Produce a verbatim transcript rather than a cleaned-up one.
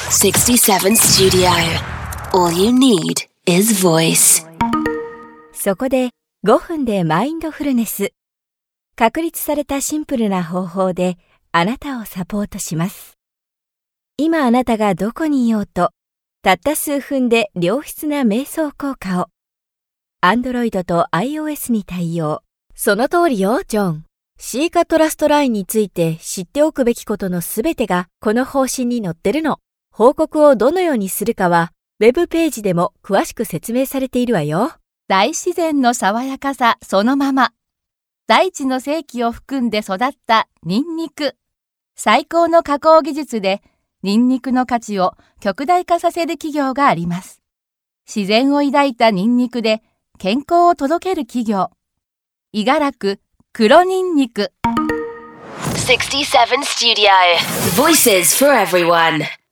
ろくじゅうなな Studio. All you need is voice. そこでごふんでマインドフルネス。確立されたシンプルな方法であなたをサポートします。今あなたがどこにいようと、たった数分で良質な瞑想効果を。Android と iOS に対応。その通りよ、ジョン。シーカトラストラインについて知っておくべきことのすべてがこの方針に載ってるの。報告をどのようにするかは、ウェブページでも詳しく説明されているわよ。 大自然の爽やかさそのまま。大地の生気を含んで育ったニンニク。最高の加工技術でニンニクの価値を極大化させる企業があります。自然を抱いたニンニクで健康を届ける企業。イガラク黒ニンニク。 ろくじゅうなな Studio. Voices for everyone.